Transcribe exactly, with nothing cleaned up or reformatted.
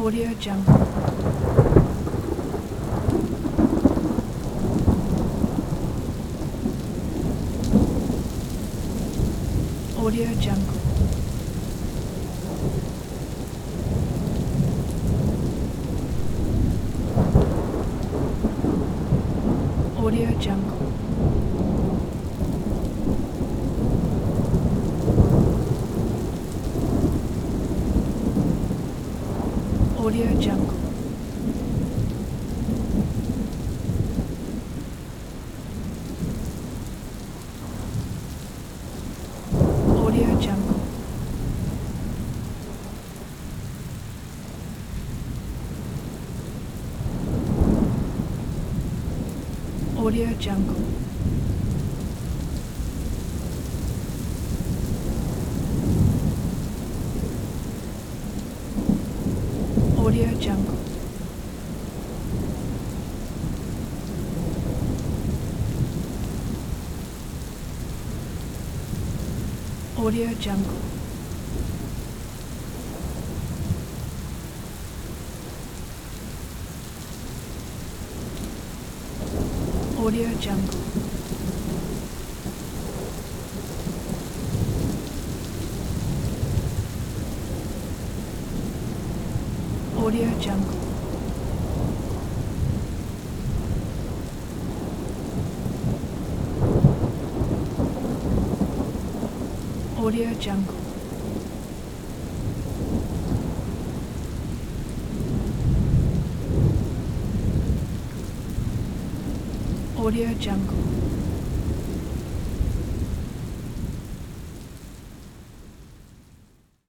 Audio Jungle. Audio Jungle. Audio Jungle. Audio Jungle. Audio Jungle. Audio Jungle. Audio Jungle. Audio Jungle. Audio Jungle. Audio Jungle. Audio Jungle. Audio Jungle.